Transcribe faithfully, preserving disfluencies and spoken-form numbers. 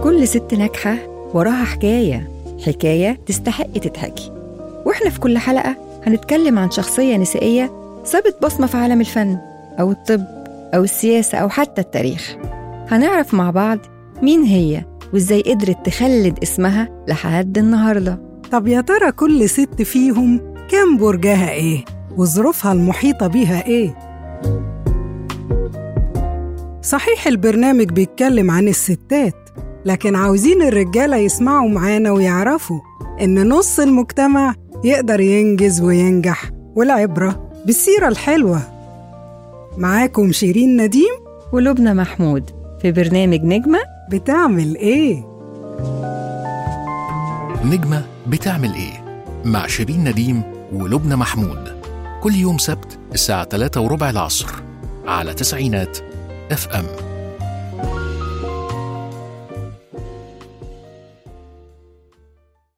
كل ست ناجحة وراها حكاية، حكاية تستحق تتحكي. وإحنا في كل حلقة هنتكلم عن شخصية نسائية سابت بصمة في عالم الفن أو الطب أو السياسة أو حتى التاريخ. هنعرف مع بعض مين هي وإزاي قدرت تخلد اسمها لحد النهاردة. طب يا ترى كل ست فيهم كان برجها إيه؟ وظروفها المحيطة بيها إيه؟ صحيح البرنامج بيتكلم عن الستات، لكن عاوزين الرجالة يسمعوا معانا ويعرفوا إن نص المجتمع يقدر ينجز وينجح، والعبرة بالسيرة الحلوة. معاكم شيرين نديم ولبنى محمود في برنامج نجمة بتعمل إيه؟ نجمة بتعمل إيه؟ مع شيرين نديم ولبنى محمود، كل يوم سبت الساعة ثلاثة وربع العصر على تسعينات اف ام.